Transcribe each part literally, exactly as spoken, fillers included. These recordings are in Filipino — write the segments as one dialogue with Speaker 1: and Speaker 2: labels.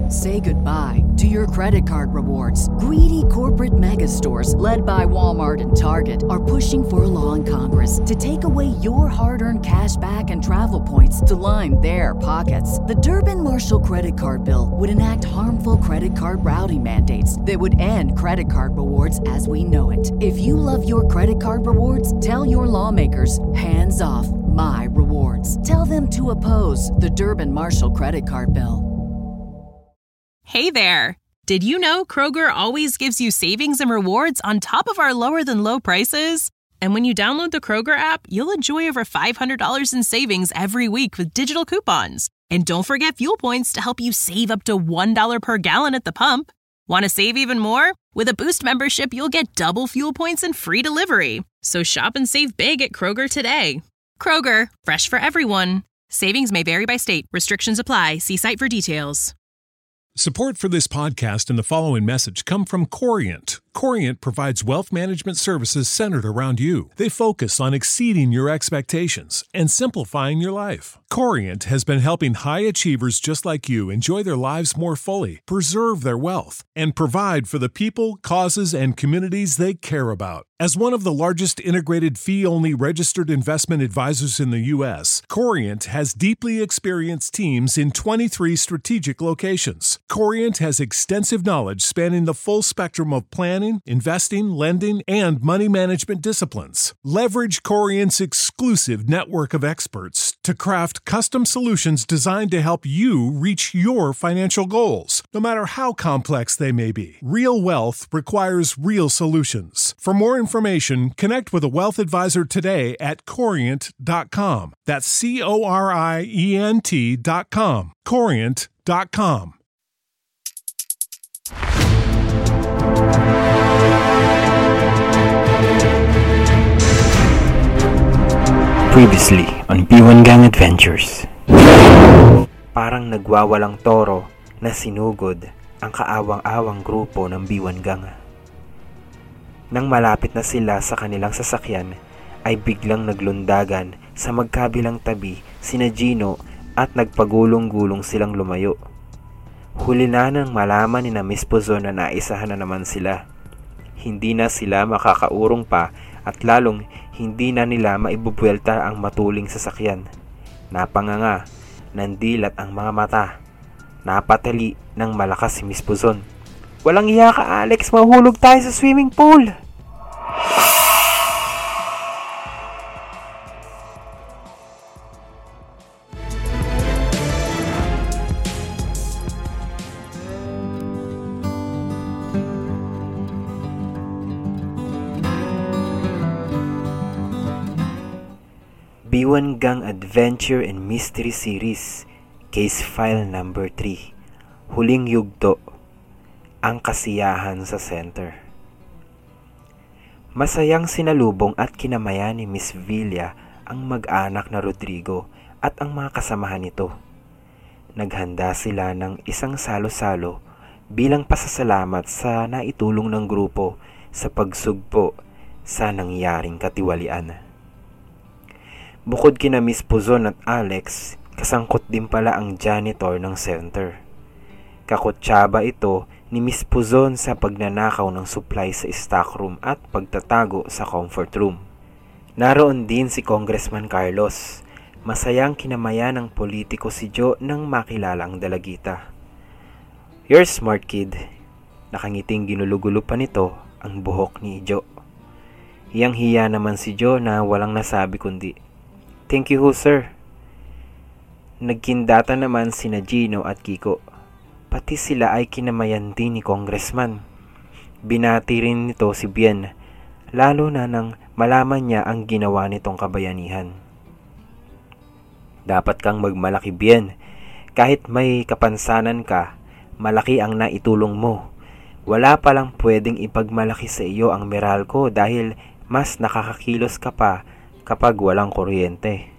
Speaker 1: Say goodbye to your credit card rewards. Greedy corporate mega stores, led by Walmart and Target, are pushing for a law in Congress to take away your hard-earned cash back and travel points to line their pockets. The Durbin-Marshall credit card bill would enact harmful credit card routing mandates that would end credit card rewards as we know it. If you love your credit card rewards, tell your lawmakers, hands off my rewards. Tell them to oppose the Durbin-Marshall credit card bill.
Speaker 2: Hey there! Did you know Kroger always gives you savings and rewards on top of our lower-than-low prices? And when you download the Kroger app, you'll enjoy over five hundred dollars in savings every week with digital coupons. And don't forget fuel points to help you save up to one dollar per gallon at the pump. Want to save even more? With a Boost membership, you'll get double fuel points and free delivery. So shop and save big at Kroger today. Kroger, fresh for everyone. Savings may vary by state. Restrictions apply. See site for details.
Speaker 3: Support for this podcast and the following message come from Corient. Corient provides wealth management services centered around you. They focus on exceeding your expectations and simplifying your life. Corient has been helping high achievers just like you enjoy their lives more fully, preserve their wealth, and provide for the people, causes, and communities they care about. As one of the largest integrated fee-only registered investment advisors in the U S, Corient has deeply experienced teams in twenty-three strategic locations. Corient has extensive knowledge spanning the full spectrum of planning, investing, lending, and money management disciplines. Leverage Corient's exclusive network of experts to craft custom solutions designed to help you reach your financial goals, no matter how complex they may be. Real wealth requires real solutions. For more information, connect with a wealth advisor today at corient dot com. That's C O R I E N T dot com. corient dot com.
Speaker 4: Previously on B one Gang Adventures. Parang nagwawalang toro na sinugod ang kaawang-awang grupo ng B one Gang. Nang malapit na sila sa kanilang sasakyan, ay biglang naglundagan sa magkabilang tabi sina Gino at nagpagulong-gulong silang lumayo. Huli na nang malaman ni na Miss Puzon na naisahan na naman sila. Hindi na sila makakaurong pa at lalong hindi na nila maibubuelta ang matuling sasakyan. Napanganga, nandilat ang mga mata. Napatali ng malakas si Miss Puzon. Walang iya ka, Alex, mahulog tayo sa swimming pool. B one Gang Adventure and Mystery Series, Case File number three, Huling Yugto, ang kasiyahan sa center. Masayang sinalubong at kinamayan ni Miss Villa ang mag-anak na Rodrigo at ang mga kasamahan nito. Naghanda sila ng isang salo-salo bilang pasasalamat sa naitulong ng grupo sa pagsugpo sa nangyaring katiwalian. Bukod kina Miss Puzon at Alex, kasangkot din pala ang janitor ng center. Kakutsaba ito ni Miss Puzon sa pagnanakaw ng supply sa stockroom at pagtatago sa comfort room. Naroon din si Congressman Carlos. Masayang kinamayan ng politiko si Joe nang makilala ang dalagita. "You're smart, kid." Nakangiting ginulugulo pa nito ang buhok ni Joe. Hiyang-hiya naman si Joe na walang nasabi kundi, "Thank you ho, sir." Nagkindata naman sina Gino at Kiko. Pati sila ay kinamayan din ni Congressman. Binati rin nito si Bien, lalo na nang malaman niya ang ginawa nitong kabayanihan. "Dapat kang magmalaki, Bien. Kahit may kapansanan ka, malaki ang naitulong mo. Wala palang pwedeng ipagmalaki sa iyo ang Meralco dahil mas nakakakilos ka pa kapag walang kuryente."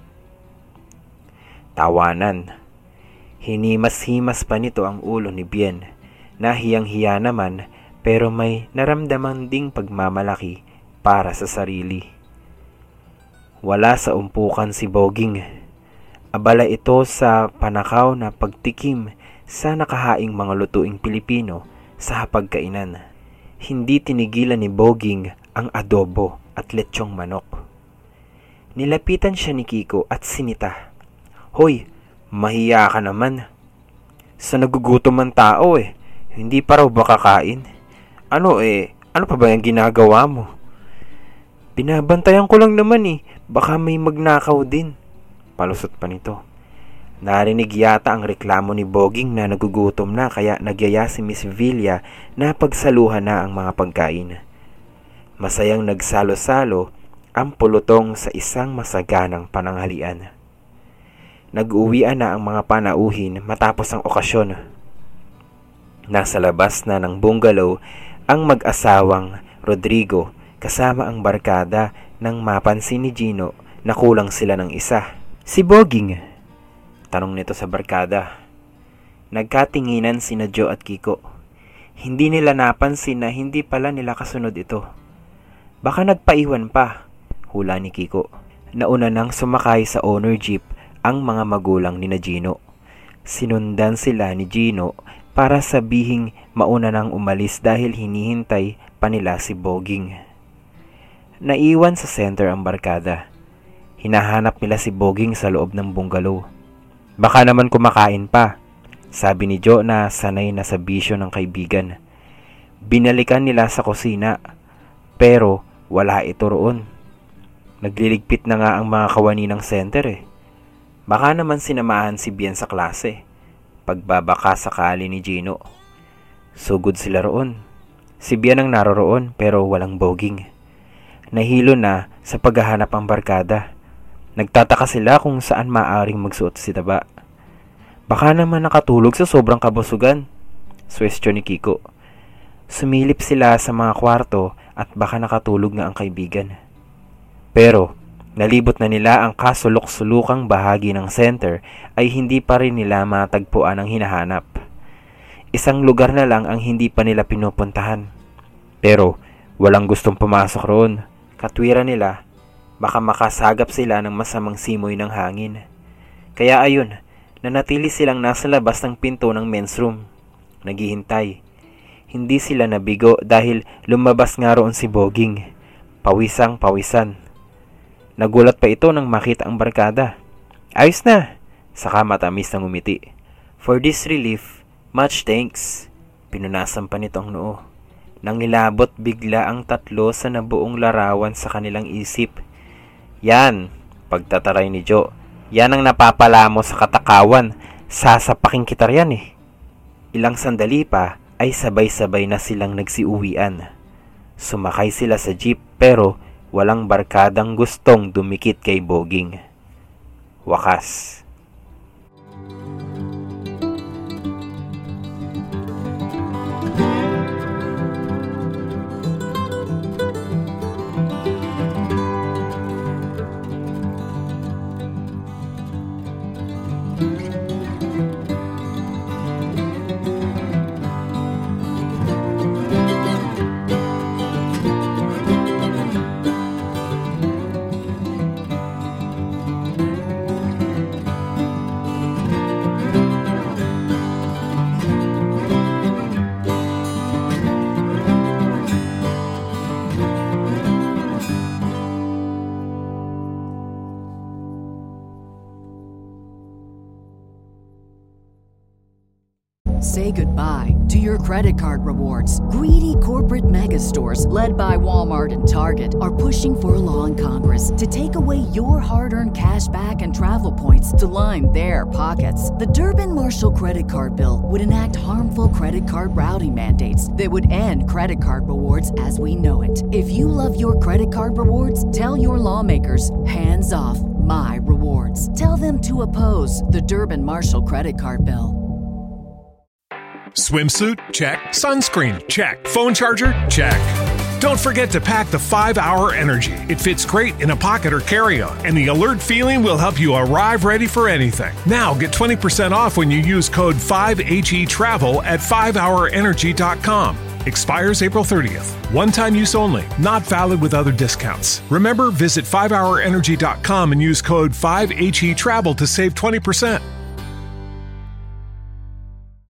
Speaker 4: Tawanan. Hinimas-himas pa nito ang ulo ni Bien, na hiyang-hiya naman pero may naramdaman ding pagmamalaki para sa sarili. Wala sa umpukan si Boging. Abala ito sa panakaw na pagtikim sa nakahaing mga lutuing Pilipino sa hapagkainan. Hindi tinigilan ni Boging ang adobo at lechong manok. Nilapitan siya ni Kiko at sinita. "Hoy, mahiya ka naman. Sa nagugutom ang tao eh, hindi pa raw ba kakain? Ano eh, ano pa ba yung ginagawa mo?" "Binabantayan ko lang naman eh, baka may magnakaw din." Palusot pa nito. Narinig yata ang reklamo ni Boging na nagugutom na kaya nagyaya si Miss Villa na pagsaluhan na ang mga pagkain. Masayang nagsalo-salo ang pulutong sa isang masaganang pananghalian. Nag-uwian na ang mga panauhin matapos ang okasyon. Nasa labas na ng bungalow ang mag-asawang Rodrigo kasama ang barkada nang mapansin ni Gino na kulang sila ng isa. "Si Boging?" tanong nito sa barkada. Nagkatinginan sina Joe at Kiko. Hindi nila napansin na hindi pala nila kasunod ito. "Baka nagpaiwan pa," hula ni Kiko. Nauna nang sumakay sa owner jeep ang mga magulang ni na Gino. Sinundan sila ni Gino para sabihing mauna nang umalis dahil hinihintay pa nila si Boging. Naiwan sa center ang barkada. Hinahanap nila si Boging sa loob ng bungalow. "Baka naman kumakain pa," sabi ni Joe na sanay na sa bisyo ng kaibigan. Binalikan nila sa kusina, pero wala ito roon. Nagliligpit na nga ang mga kawani ng center eh. Baka naman sinamahan si Bien sa klase. Pagbabaka sakali ni Gino. Sugod sila roon. Si Bien ang naroroon pero walang Boging. Nahilo na sa paghahanap ang barkada. Nagtataka sila kung saan maaring magsuot si Taba. Baka naman nakatulog sa sobrang kabusugan, suwestyon ni Kiko. Sumilip sila sa mga kwarto at baka nakatulog nga ang kaibigan. Pero nalibot na nila ang kasulok-sulukang bahagi ng center ay hindi pa rin nila matagpuan ang hinahanap. Isang lugar na lang ang hindi pa nila pinupuntahan. Pero walang gustong pumasok roon. Katwiran nila, baka makasagap sila ng masamang simoy ng hangin. Kaya ayun, nanatili silang nasa labas ng pinto ng men's room. Naghihintay. Hindi sila nabigo dahil lumabas nga roon si Boging. Pawisang pawisan. Nagulat pa ito nang makita ang barkada. "Ayos na!" Saka matamis na ngumiti. "For this relief, much thanks." Pinunasan pa nito ang noo. Nangilabot bigla ang tatlo sa nabuong larawan sa kanilang isip. "Yan," pagtataray ni Joe. "Yan ang napapala mo sa katakawan. Sasapaking kita riyan eh." Ilang sandali pa ay sabay-sabay na silang nagsiuwian. Sumakay sila sa jeep pero walang barkadang gustong dumikit kay Boging. Wakas.
Speaker 1: Say goodbye to your credit card rewards. Greedy corporate mega stores, led by Walmart and Target, are pushing for a law in Congress to take away your hard-earned cash back and travel points to line their pockets. The Durbin-Marshall credit card bill would enact harmful credit card routing mandates that would end credit card rewards as we know it. If you love your credit card rewards, tell your lawmakers, hands off my rewards. Tell them to oppose the Durbin-Marshall credit card bill.
Speaker 3: Swimsuit? Check. Sunscreen? Check. Phone charger? Check. Don't forget to pack the five hour Energy. It fits great in a pocket or carry-on, and the alert feeling will help you arrive ready for anything. Now get twenty percent off when you use code five H E TRAVEL at five hour energy dot com. Expires April thirtieth. One-time use only. Not valid with other discounts. Remember, visit five hour energy dot com and use code five H E TRAVEL to save twenty percent.